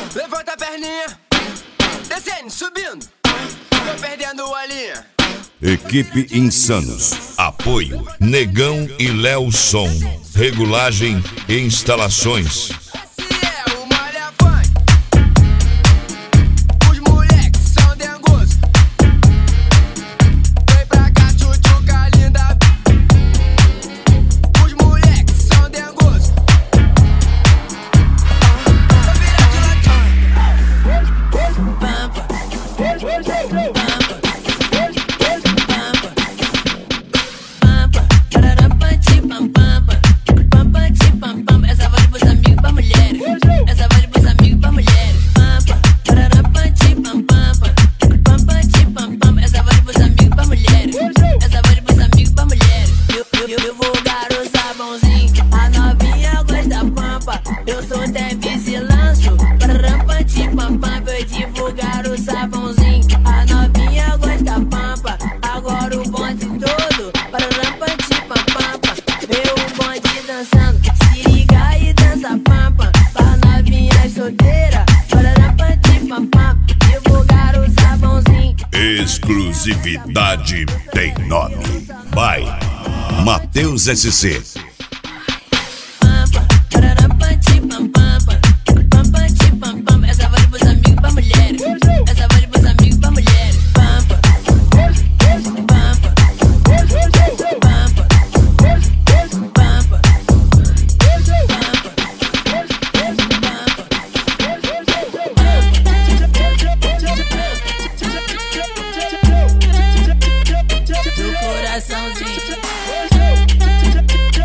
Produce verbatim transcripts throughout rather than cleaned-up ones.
Levanta a perninha, descendo, subindo, tô perdendo a linha. Equipe Insanos. Apoio Negão e Léo Som. Regulagem e instalações. Esse é o Malha Funk. Os moleques são dengosos. Vem pra cá, tchutchuca linda. Os moleques são dengosos. Vou virar de ladinho. Pampa. Pampa. Eu sou Tevis e lanço para rampante pampam. Vou divulgar o sabãozinho. A novinha gosta pampa. Agora o bonde todo para rampante pampam. Vê o bonde dançando, se liga e dança pampa. Para novinha solteira para rampante pampam. Divulgar o sabãozinho. Exclusividade tem nome. Vai Matheus S C.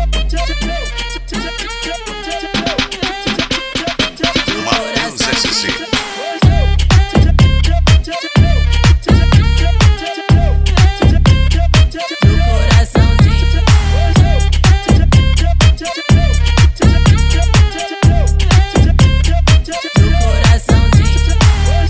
Matheus S C.